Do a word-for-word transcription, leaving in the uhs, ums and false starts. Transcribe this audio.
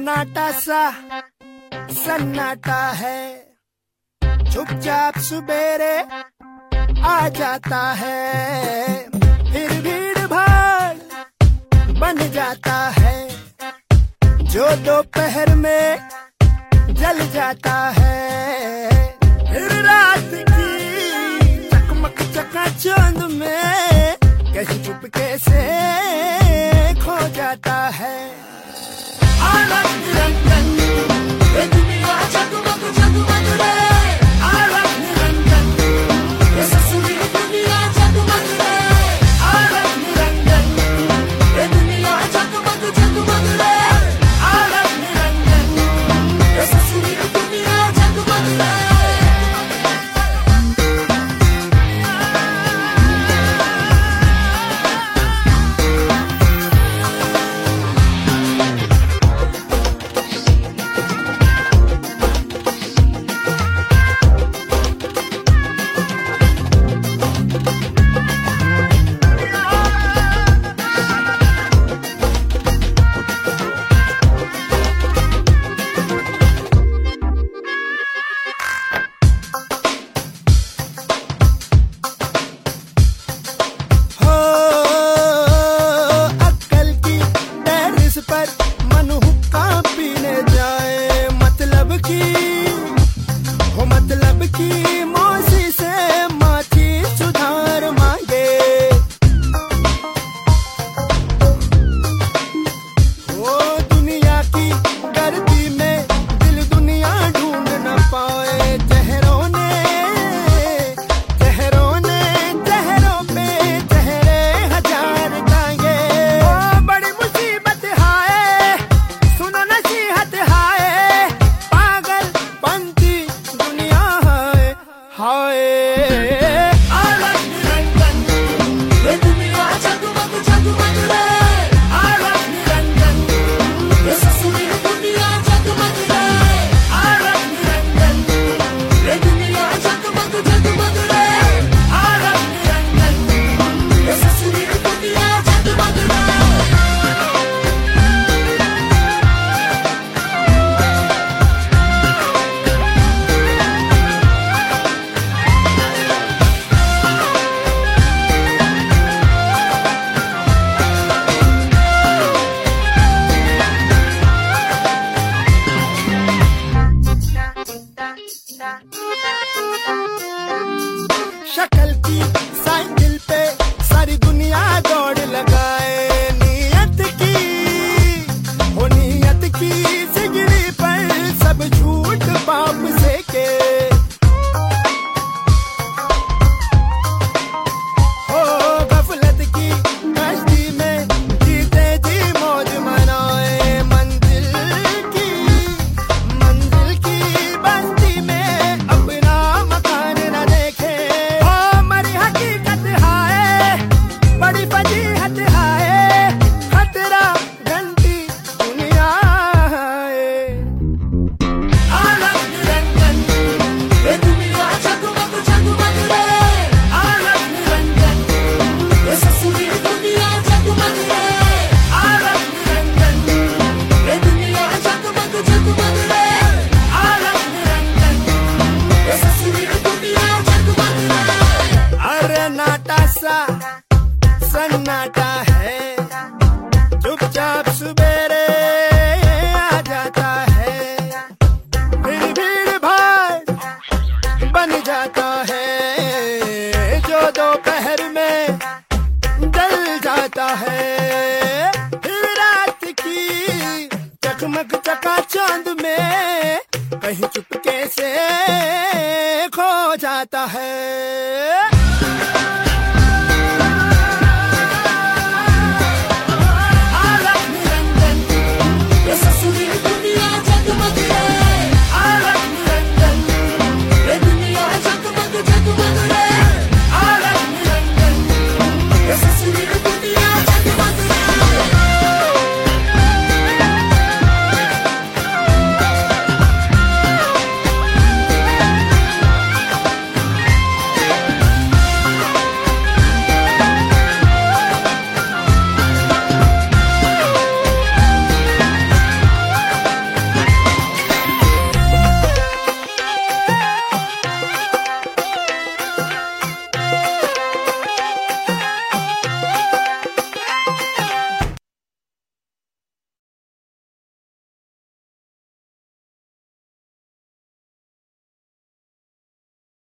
नाटा सा सन्नाटा है, चुपचाप सुबेरे आ जाता है, फिर भीड़ भाड़ बन जाता है, जो दोपहर में जल जाता है, फिर रात की चकमक चकाचौंध में कहीं चुपके से खो जाता है। आलम निरंजन ये दुनिया जगमग जगमग रे, आलम निरंजन ये ससुरी दुनिया जगमग रे, आलम निरंजन ये दुनिया जगमग जगमग रे, आलम निरंजन ये ससुरी दुनिया जगमग रे। पर मन हुक्का पीने जाए, मतलब की हो मतलब की मौसी से माथी सुधार मांगे, वो दुनिया की गर्दी में दिल दुनिया ढूंढ न पाए, चेहरों ने चेहरों ने चेहरों पे चेहरे हजार टांगे, ओ बड़ी मुसीबत हाय। आलम निरंजन ये दुनिया जगमग जगमग रे, आलम निरंजन ये ससुरी दुनिया जगमग रे, आलम निरंजन ये दुनिया जगमग जगमग रे, आलम निरंजन ये ससुरी दुनिया जगमग रे। शक्ल की साइकिल पे सारी दुनिया दौड़ लगाए, नियत की हो नियत की सिगड़ी पर सब झूठ बाप से के, हो गफलत की कश्ती में जीते जी मौज मनाए, मंजिल की मंजिल की बस्ती में अपना मकान न देखे, बड़ी फजीहत है खतरा घंटी दुनिया है। आलम निरंजन ये दुनिया जगमग जगमग रे, आलम निरंजन ये ससुरी दुनिया जगमग रे, आलम निरंजन ये दुनिया जगमग जगमग रे, आलम निरंजन ये ससुरी दुनिया जगमग रे। अरे नाटा सा सन्नाटा है, चुपचाप सुबेरे आ जाता है, फिर भीड़ भाड़ बन जाता है, जो दोपहर में जल जाता है, फिर रात की चकमक चकाचौंध में कहीं चुपके से खो जाता है।